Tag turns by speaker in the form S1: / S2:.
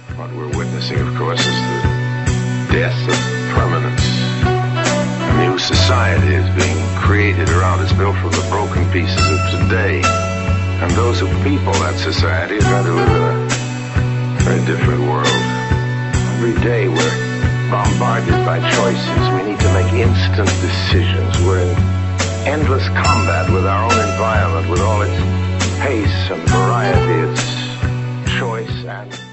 S1: What we're witnessing, of course, is the death of permanence. A new society is being created around us, built from the broken pieces of today. And those who people that society are going to live in a very different world. Every day we're bombarded by choices. We need to make instant decisions. We're in endless combat with our own environment, with all its pace and variety, its choice and